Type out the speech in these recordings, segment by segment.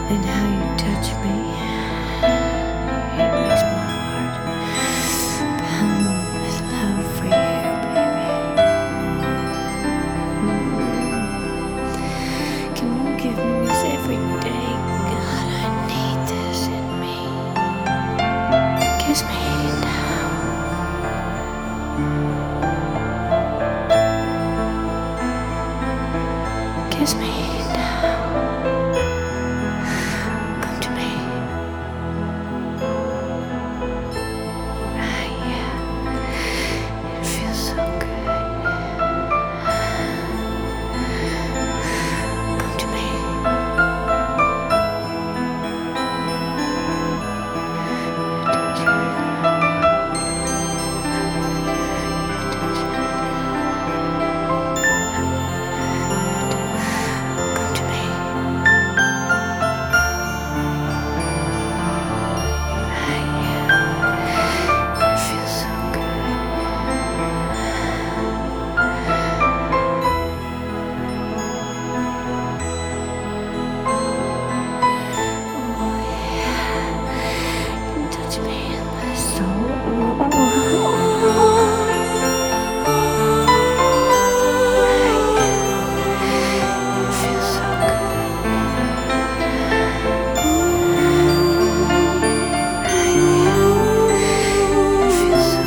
And how you touch me, it makes my heart pound with love for you, baby. Can you give me this every day? God, I need this in me. Kiss me now. Kiss me now. Come to me. Ah, yeah. It feels so good. Come to me. Touch you. Come to me. It feels so good. Oh yeah. You touch me in my soul. It feels so good. It feels so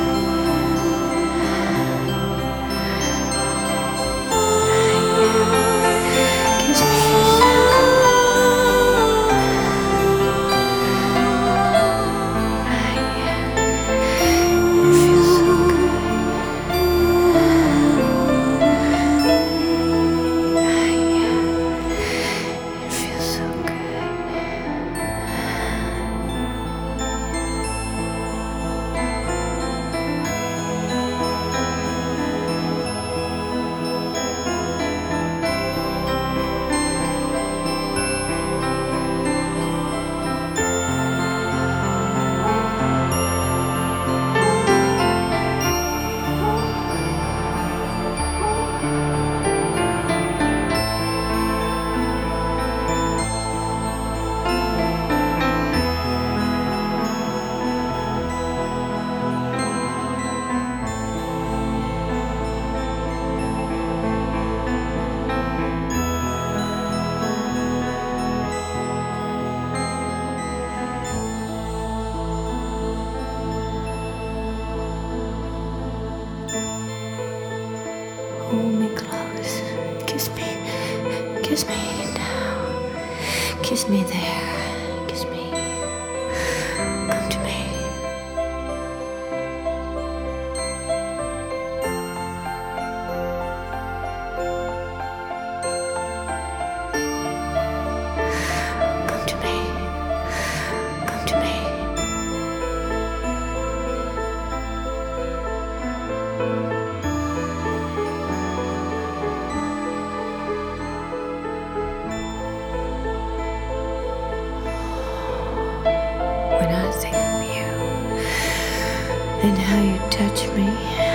good. Kiss me. It feels so good. It feels so good. Hold me close. Kiss me now. Kiss me there. Kiss me. Come to me. Come to me. Come to me. When I think of you and how you touch me.